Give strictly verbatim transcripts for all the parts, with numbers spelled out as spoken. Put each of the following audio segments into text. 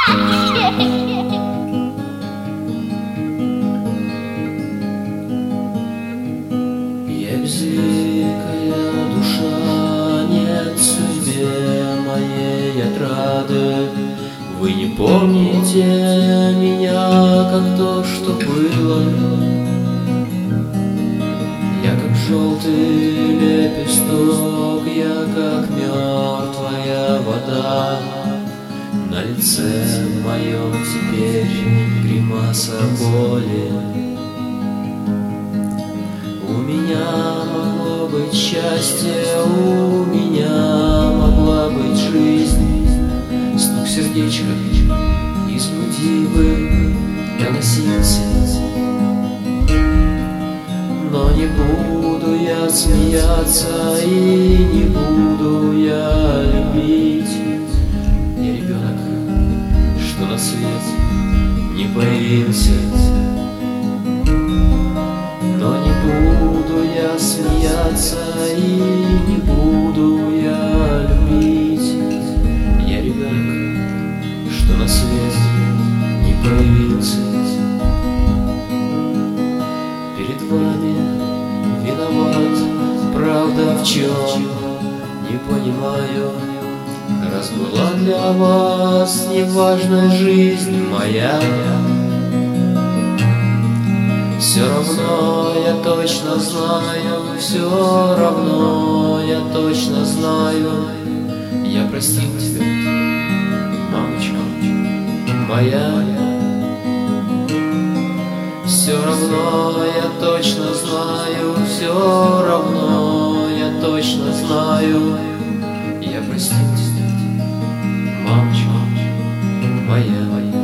Я безликая душа, нет в судьбе моей отрады. Вы не помните меня, как то, что было. Я как желтый лепесток, я как мертвая вода. На лице моем теперь гримаса боли. У меня могло быть счастье, у меня могла быть жизнь. Стук сердечка из груди бы доносился. Но не буду я смеяться и не буду я любить. Я ребенок, что на свет не появился. Но не буду я смеяться и не буду я любить. Я ребенок, что на свет не появился. Перед вами виноват, правда, в чем не понимаю. Раз была для вас неважная жизнь моя, все равно я точно знаю, все равно я точно знаю, я простил тебя, мамочка моя. Все равно я точно знаю, все равно я точно знаю, я простил тебя, мамочка моя.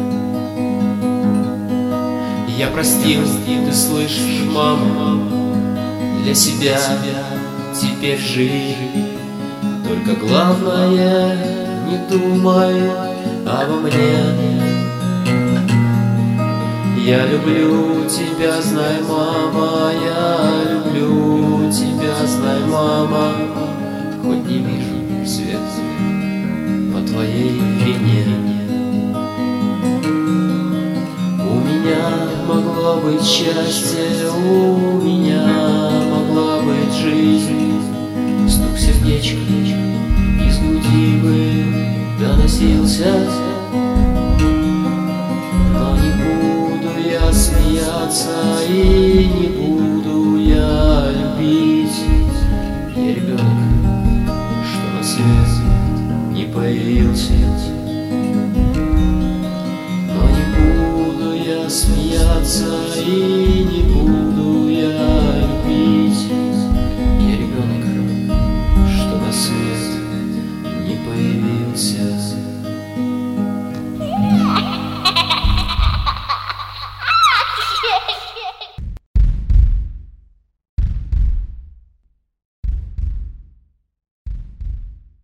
Я простил, ты слышишь, мама, для себя теперь живи. Только главное, не думай обо мне. Я люблю тебя, знай, мама, я люблю тебя, знай, мама. Хоть не вижу свет по твоей вине. У меня могло быть счастье, у меня могла быть жизнь. Стук сердечка из груди бы доносился. Но не буду я смеяться и не буду я любить. Я ребенок, что на свет не появился. Но не буду я смеяться и не буду я любить. Я ребенок, что на свет не появился. Yeah.